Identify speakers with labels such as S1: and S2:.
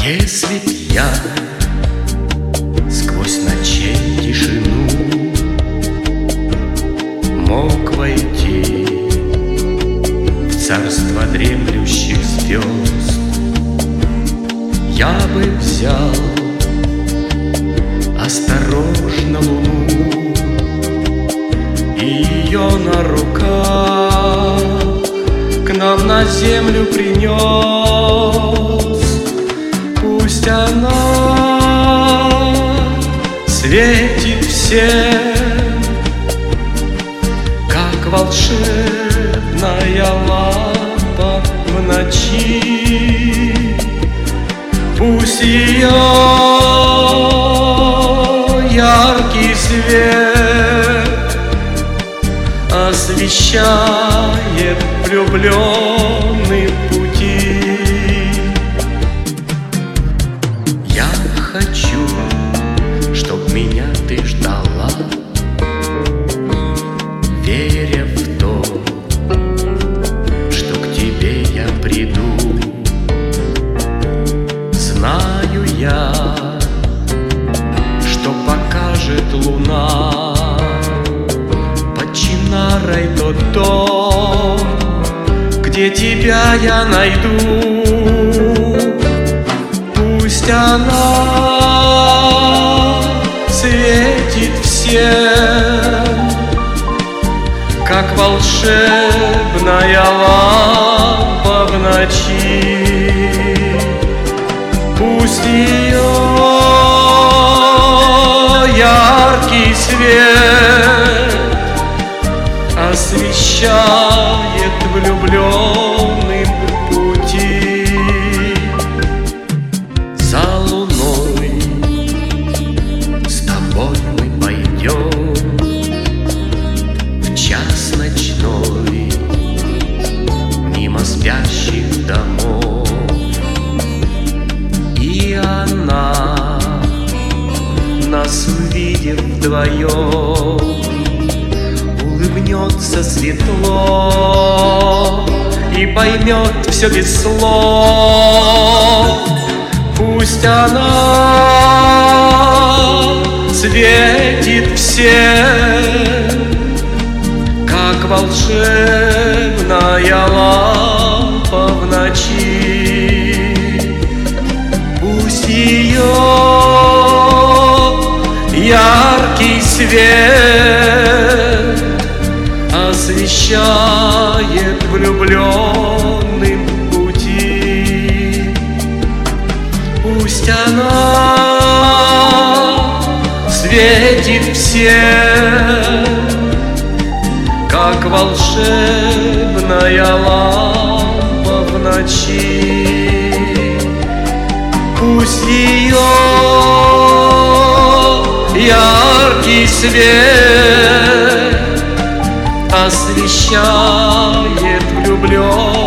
S1: Если б я сквозь ночей тишину мог войти в царство дремлющих звезд, я бы взял осторожно луну и ее на руках к нам на землю принес. Пусть она светит всем, как волшебная лампа в ночи. Пусть ее яркий свет освещает влюбленные пути. Я хочу, чтоб меня ты ждала, веря в то, что к тебе я приду. Знаю я, что покажет луна под Чинарой тот дом, где тебя я найду. Пусть она светит всем, как волшебная лампа в ночи. Пусть ее яркий свет освещает влюбленным пути. За луной с тобой мы пойдем в час ночной мимо спящих домов, и она, нас увидев вдвоем, улыбнется светло и поймет все без слов. Пусть она светит всем, как волшебная лампа в ночи. Пусть ее яркий свет освещает влюбленным пути. Пусть она светит всем, как волшебная лампа в ночи. Пусть ее яркий свет освещает влюбленных